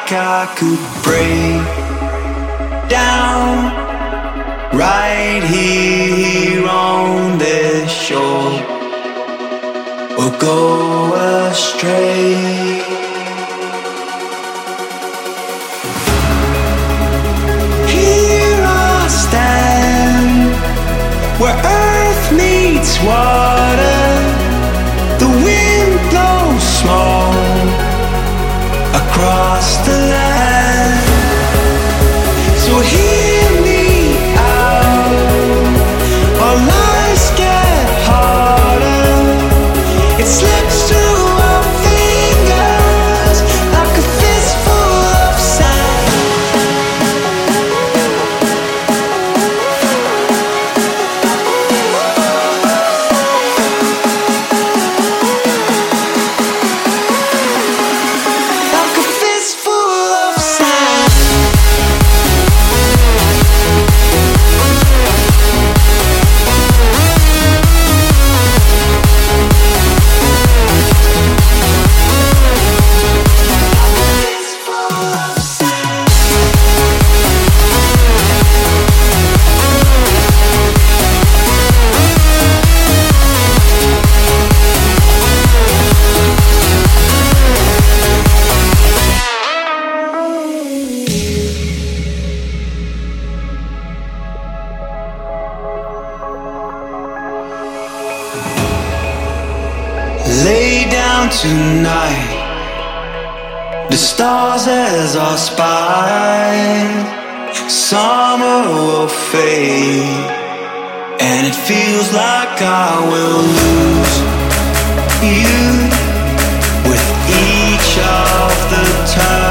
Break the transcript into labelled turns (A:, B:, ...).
A: like I could break down right here on this shore or go astray. Here I stand where earth meets water. The wind blows small across the land. So hear me out, our lives get harder. It slips through our fingers like a fistful of sand. Like a fistful of sand. Lay down tonight, the stars as our spine. Summer will fade, and it feels like I will lose you with each of the turns.